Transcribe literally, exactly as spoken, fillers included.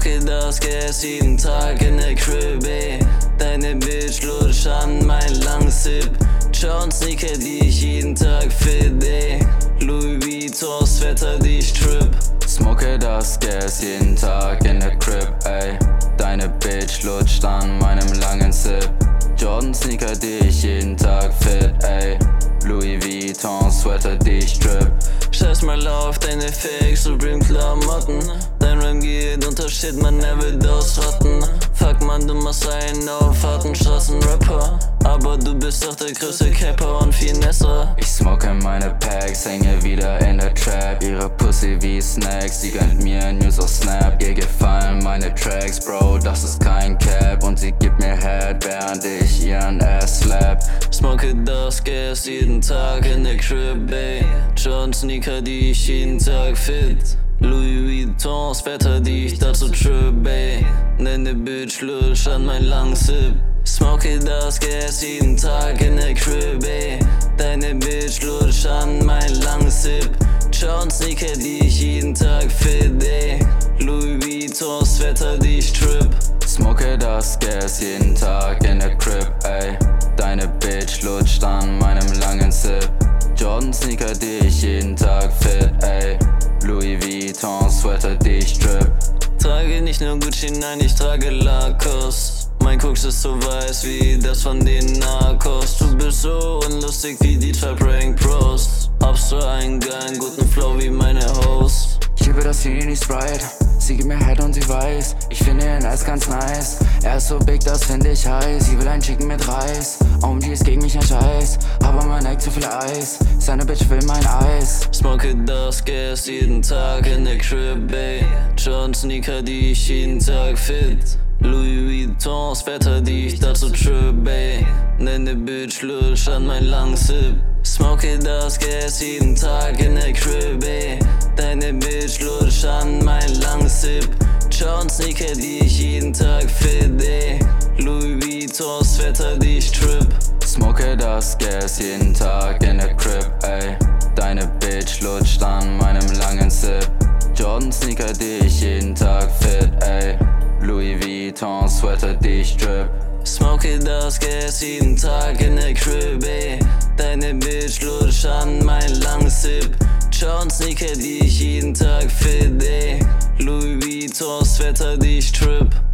Smoke das Gas jeden Tag in der Crib, ey. Deine Bitch lutscht an mein langes Sip. John Sneaker, die ich jeden Tag fit, ey. Louis Vuitton, Wetter, die ich trip. Smoke das Gas jeden Tag in der Crib, ey. Deine Bitch lutscht an meinem langen Sip. Jordan Sneaker, die ich jeden Tag fit, ey. Louis Vuitton, Sweater, die ich trip. Scheiß mal auf deine Fake Supreme Klamotten. Dein Ram geht unter Shit, man, er wird ausrotten. Fuck man, du machst einen auf harten Straßen-Rapper. Aber du bist doch der größte Capper und Finesser. Ich smoke meine Packs, hänge wieder in der Trap. Ihre Pussy wie Snacks, sie gönnt mir News auf Snap. Ihr gefallen meine Tracks, Bro, das ist kein Cap. Und sie gibt mir Head, während ich ihren Ass slap. Smoke das Gas jeden Tag in der Crib, ey. John Sneaker, die ich jeden Tag fit. Louis Vuitton, Wetter, die ich dazu trip, ey. Deine Bitch lutscht an mein langes Sip. Smoke das Gas jeden Tag in der Crib, ey. Deine Bitch lutscht an mein langes Sip. John Sneaker, die ich jeden Tag fit, ey. Louis Vuitton, Wetter, die ich trip. Smoke das Gas jeden Tag in der Crib, ey. Deine Bitch lutscht an meinem langen Sip. Jordan Sneaker, die ich jeden Tag fit, ey. Louis Vuitton, Sweater, die ich trip. Trage nicht nur Gucci, nein, ich trage Lacoste. Mein Koks ist so weiß wie das von den Narcos. Du bist so unlustig wie die Trap-Rank Pros. Habst du einen geilen, guten Flow wie meine Host. Ich liebe das Genie Sprite, sie gibt mir Head und sie weiß, ich finde ihren Eis ganz nice. Er ist so big, das finde ich heiß, sie will ein Chicken mit Reis. O M G ist gegen mich ein Scheiß, aber mein Eck zu viel Eis. Seine Bitch will mein Eis. Smoke das Gas jeden Tag in der Crib, ey. John Sneaker, die ich jeden Tag fit. Louis Vuitton, Wetter, die ich dazu trip, ey. Deine Bitch lutscht an mein langes Sip. Smoke das Gas jeden Tag in der Crib, ey. Deine Bitch lutscht an mein langes Sip. John Sneaker, die ich jeden Tag fit, ey. Louis Vuitton, Wetter, die ich trip. Smoke das Gas jeden Tag in der Crib, ey. Deine Bitch lutscht an meinem langen Sip. Jordan Sneaker, die ich jeden Tag fit, ey. Louis Vuitton, Sweater, die ich trip. Smoke das Gas jeden Tag in der Crib, ey. Deine Bitch lutscht an mein langes Sip. John Sneaker, die ich jeden Tag fit, ey. Louis Vuitton, Wetter, die ich trip.